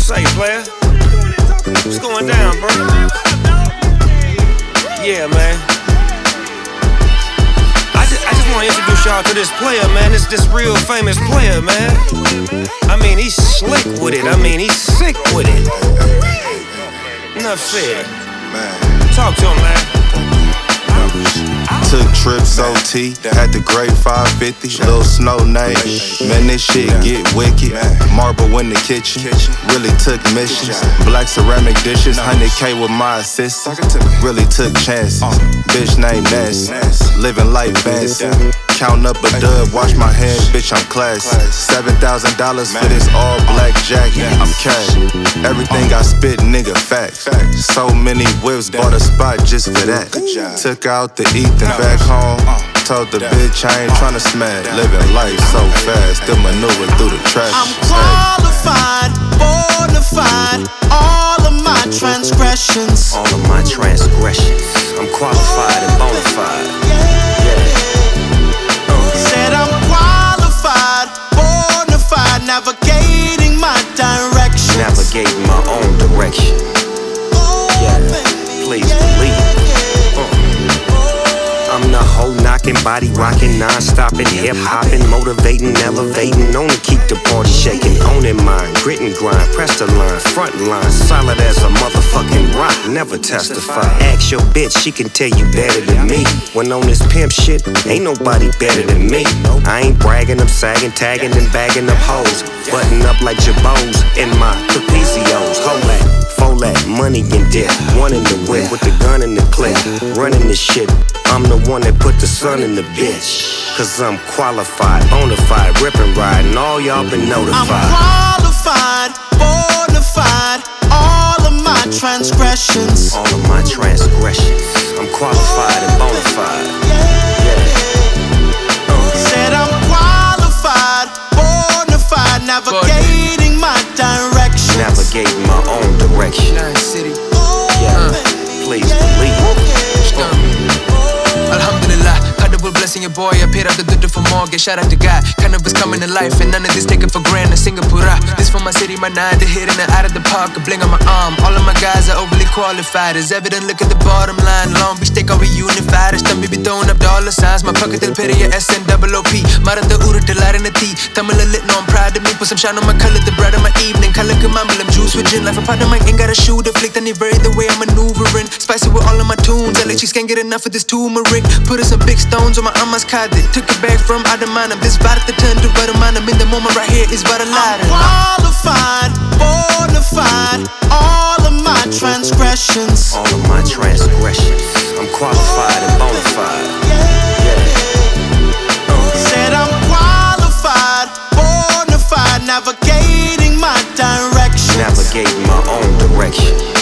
say, player? What's going down, bro? Yeah, man. I just want to introduce y'all to this player, man. This real famous player, man. I mean, he's slick with it. I mean, he's sick with it. Enough said. Talk to him, man. Took trips OT at the Great 550, Lil Snow name. Man, this shit get wicked. Marble in the kitchen, really took missions. Black ceramic dishes, 100K with my assist. Really took chances. Bitch named Ness, living life fancy. Count up a dub, wash my hands, bitch, I'm classy. $7,000 for this all black jacket, I'm cash. Everything I spit, nigga, facts. So many whips, bought a spot just for that. Took out the Ethan back home. Told the bitch I ain't tryna smash. Living life so fast, still maneuver through the traffic. I'm qualified, bonafide, all of my transgressions. All of my transgressions. I'm qualified and bonafide. Said I'm qualified, bonafide, navigating my directions. Navigating my own direction. Please believe. I'm the hoe knocking, body rocking, non-stopping, hip-hopping, motivating, elevating, on to keep the party shaking. Owning mine, grit and grind, press the line, front line, solid as a motherfucking rock, never testify. Ask your bitch, she can tell you better than me. When on this pimp shit, ain't nobody better than me. I ain't bragging, I'm sagging, tagging and bagging up hoes, button up like Jabos in my Capizios. Hold that. Folat, money and dip. One in the whip with the gun in the clip. Running this shit. I'm the one that put the sun in the bitch. Cause I'm qualified, bonafide, rip and ride, and all y'all been notified. I'm qualified, bonafide, all of my transgressions. All of my transgressions. I'm qualified and bonafide. Said I'm qualified, bonafide, navigating my directions. Navigating my own direction. City. Please believe. Alhamdulillah, Kadabul blessing your boy. I paid up the duty for mortgage. Shout out to God. Cannabis coming to life, and none of this taken for granted. Singapore, this for my city, my nine. The hit in and out of the park, a bling on my arm. All of my guys are overly qualified. It's evident, look at the bottom line. Long Beach, take over unified. It's time we be throwing up dollar signs. My pocket till period SNOOP. Marata Uru till in the tea. Tamil lit, no, I'm proud of me. Put some shine on my color, the bread of my evening. Color mammal, I'm juice with gin. Life a part of my ain't got a shoe to flick. Then vary the way I'm maneuvering. Spicy with all of my tunes. LA chicks can't get enough of this turmeric. Put us some big stones on my arm, took it back from Adamanam. This vibe to turn to Vadamanam. In the moment right here is Vadalada. I'm qualified, bonafide, all of my transgressions. All of my transgressions. I'm qualified and bonafide. Said I'm qualified, bonafide, navigating my directions. Navigating my own direction.